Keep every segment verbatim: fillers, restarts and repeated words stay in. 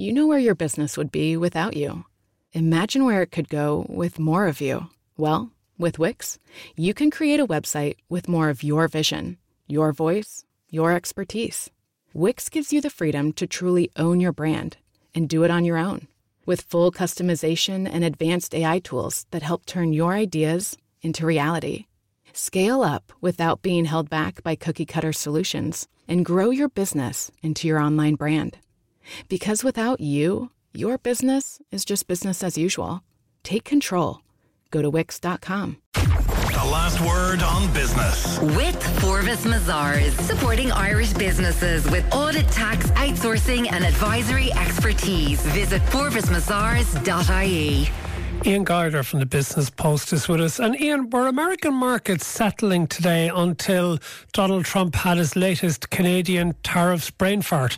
you know where your business would be without you. Imagine where it could go with more of you. Well, with Wix, you can create a website with more of your vision, your voice, your expertise. Wix gives you the freedom to truly own your brand and do it on your own. With full customization and advanced A I tools that help turn your ideas into reality. Scale up without being held back by cookie-cutter solutions and grow your business into your online brand. Because without you, your business is just business as usual. Take control. Go to Wix dot com. The last word on business. With Forvis Mazars, supporting Irish businesses with audit, tax, outsourcing and advisory expertise. Visit forvis mazars dot I E. Ian Guyder from the Business Post is with us. And Ian, were American markets settling today until Donald Trump had his latest Canadian tariffs brain fart?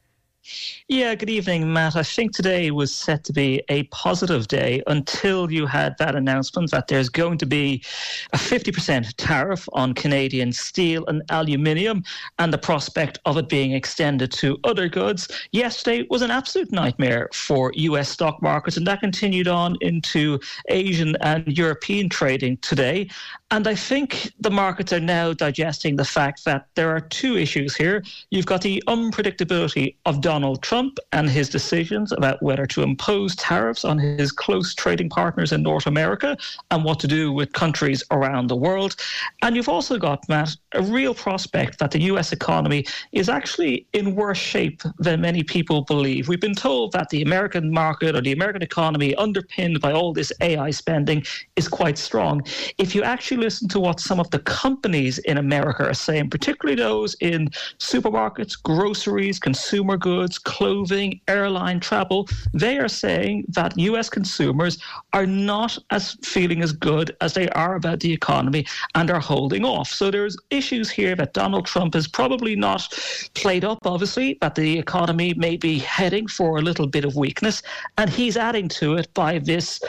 Yeah, good evening, Matt. I think today was set to be a positive day until you had that announcement that there's going to be a fifty percent tariff on Canadian steel and aluminium and the prospect of it being extended to other goods. Yesterday was an absolute nightmare for U S stock markets, and that continued on into Asian and European trading today. And I think the markets are now digesting the fact that there are two issues here. You've got the unpredictability of Donald Trump and his decisions about whether to impose tariffs on his close trading partners in North America and what to do with countries around the world. And you've also got, Matt, a real prospect that the U S economy is actually in worse shape than many people believe. We've been told that the American market or the American economy, underpinned by all this A I spending, is quite strong. If you actually listen to what some of the companies in America are saying, particularly those in supermarkets, groceries, consumer goods, clothing, airline travel, they are saying that U S consumers are not as feeling as good as they are about the economy and are holding off. So there's issues here that Donald Trump has probably not played up, obviously, that the economy may be heading for a little bit of weakness, and he's adding to it by this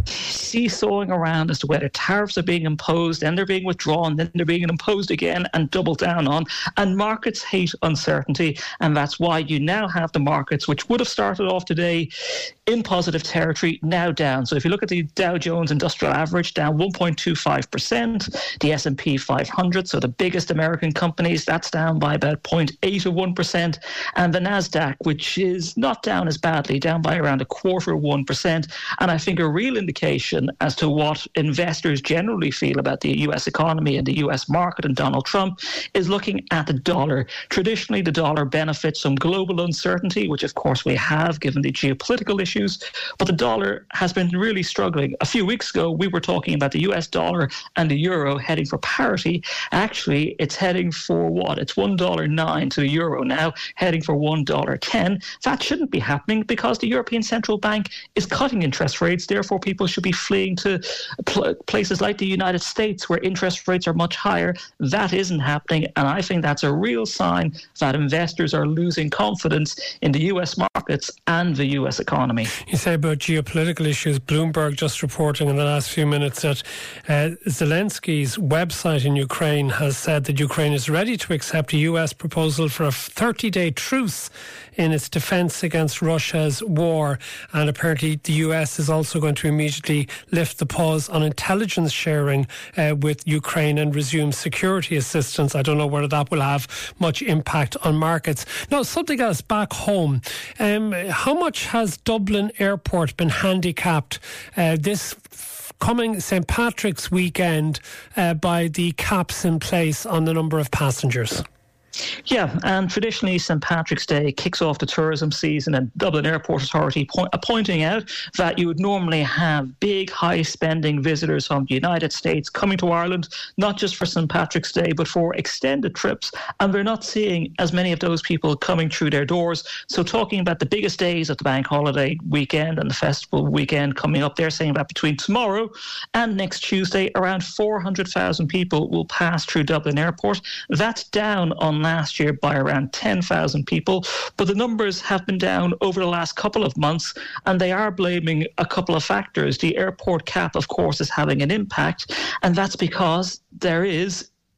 seesawing around as to whether tariffs are being imposed, then they're being withdrawn, then they're being imposed again and doubled down on. And markets hate uncertainty, and that's why you now have the markets, which would have started off today in positive territory, now down. So if you look at the Dow Jones Industrial Average, down one point two five percent, the S and P five hundred, so the biggest American companies, that's down by about zero point eight of one percent, and the NASDAQ, which is not down as badly, down by around a quarter of one percent. And I think a real indication as to what investors generally feel about the U S economy and the U S market and Donald Trump is looking at the dollar. Traditionally, the dollar benefits from global uncertainty, which of course we have given the geopolitical issues, but the dollar has been really struggling. A few weeks ago, we were talking about the U S dollar and the euro heading for parity. Actually, it's heading for what? It's one dollar nine to the euro now, heading for one dollar ten. That shouldn't be happening because the European Central Bank is cutting interest rates. Therefore, people should be fleeing to pl- places like the United States where interest rates are much higher. That isn't happening, and I think that's a real sign that investors are losing confidence in the U S markets and the U S economy. You say about geopolitical issues. Bloomberg just reporting in the last few minutes that uh, Zelensky's website in Ukraine has said that Ukraine is ready to accept a U S proposal for a thirty-day truce in its defence against Russia's war, and apparently the U S is also going to immediately lift the pause on intelligence sharing uh, with Ukraine and resume security assistance. I don't know whether that will have much impact on markets. Now, something else back home. Um, how much has Dublin Airport been handicapped uh, this coming Saint Patrick's weekend uh, by the caps in place on the number of passengers? Yeah, and traditionally Saint Patrick's Day kicks off the tourism season, and Dublin Airport Authority point, uh, pointing out that you would normally have big, high-spending visitors from the United States coming to Ireland, not just for Saint Patrick's Day, but for extended trips, and we're not seeing as many of those people coming through their doors. So talking about the biggest days of the bank holiday weekend and the festival weekend coming up, they're saying that between tomorrow and next Tuesday, around four hundred thousand people will pass through Dublin Airport. That's down on last year by around ten thousand people, but the numbers have been down over the last couple of months, and they are blaming a couple of factors. The airport cap, of course, is having an impact, and that's because there is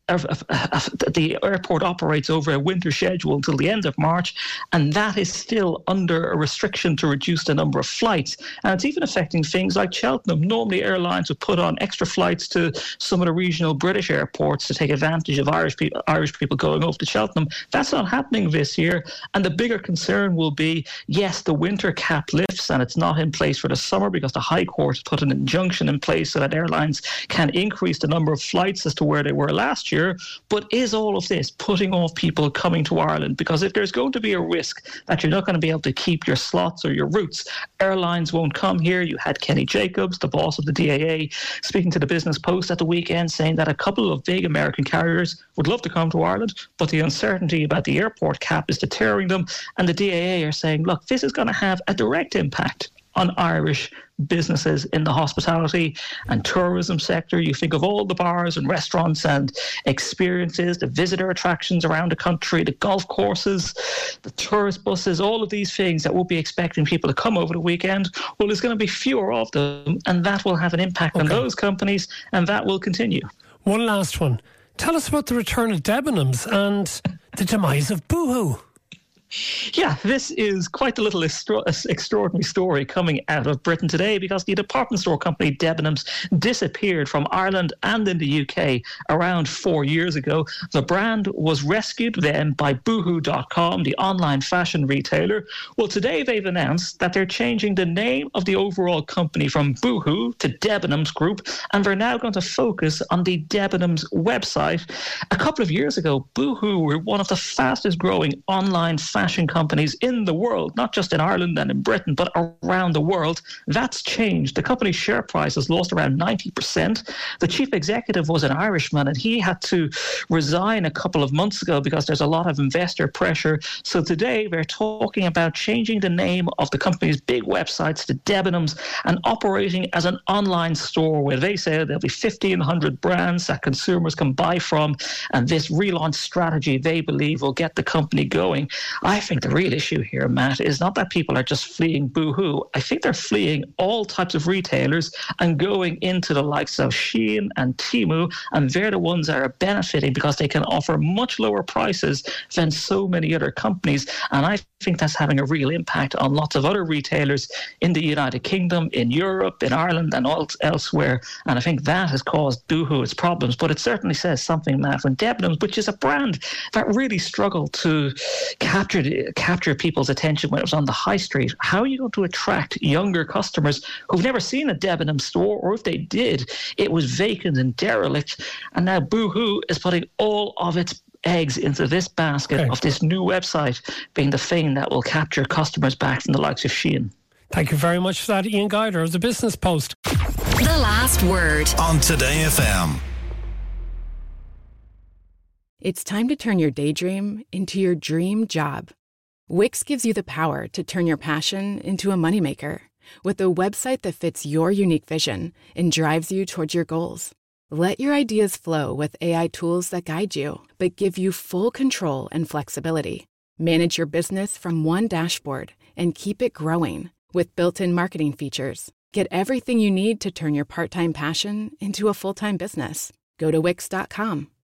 the airport operates over a winter schedule until the end of March, and that is still under a restriction to reduce the number of flights. And it's even affecting things like Cheltenham. Normally, airlines would put on extra flights to some of the regional British airports to take advantage of Irish people, Irish people going over to Cheltenham. That's not happening this year. And the bigger concern will be, yes, the winter cap lifts, and it's not in place for the summer because the High Court put an injunction in place so that airlines can increase the number of flights as to where they were last year. Year, but is all of this putting off people coming to Ireland? Because if there's going to be a risk that you're not going to be able to keep your slots or your routes, airlines won't come here. You had Kenny Jacobs, the boss of the D A A, speaking to the Business Post at the weekend, saying that a couple of big American carriers would love to come to Ireland, but the uncertainty about the airport cap is deterring them. And the D A A are saying, look, this is going to have a direct impact on Irish businesses in the hospitality and tourism sector. You think of all the bars and restaurants and experiences, the visitor attractions around the country, the golf courses, the tourist buses, all of these things that we'll be expecting people to come over the weekend. Well, there's going to be fewer of them, and that will have an impact okay. on those companies, and that will continue. One last one. Tell us about the return of Debenhams and the demise of Boohoo. Yeah, this is quite a little extra- extraordinary story coming out of Britain today, because the department store company Debenhams disappeared from Ireland and in the U K around four years ago. The brand was rescued then by boohoo dot com, the online fashion retailer. Well, today they've announced that they're changing the name of the overall company from Boohoo to Debenhams Group, and they're now going to focus on the Debenhams website. A couple of years ago, Boohoo were one of the fastest growing online fashion fashion companies in the world, not just in Ireland and in Britain, but around the world. That's changed. The company's share price has lost around ninety percent. The chief executive was an Irishman, and he had to resign a couple of months ago because there's a lot of investor pressure. So today they're talking about changing the name of the company's big websites to Debenhams and operating as an online store where they say there'll be fifteen hundred brands that consumers can buy from, and this relaunch strategy they believe will get the company going. I think the real issue here, Matt, is not that people are just fleeing Boohoo. I think they're fleeing all types of retailers and going into the likes of Shein and Temu, and they're the ones that are benefiting because they can offer much lower prices than so many other companies. And I think that's having a real impact on lots of other retailers in the United Kingdom, in Europe, in Ireland, and all elsewhere. And I think that has caused Boohoo its problems. But it certainly says something, Matt, when Debenhams, which is a brand that really struggled to capture capture people's attention when it was on the high street, how are you going to attract younger customers who've never seen a Debenhams store, or if they did, it was vacant and derelict? And now Boohoo is putting all of its eggs into this basket okay. of this new website being the thing that will capture customers back from the likes of Shein. Thank you very much for that, Ian Guider of the Business Post. The last word on Today F M. It's time to turn your daydream into your dream job. Wix gives you the power to turn your passion into a moneymaker with a website that fits your unique vision and drives you towards your goals. Let your ideas flow with A I tools that guide you, but give you full control and flexibility. Manage your business from one dashboard and keep it growing with built-in marketing features. Get everything you need to turn your part-time passion into a full-time business. Go to wix dot com.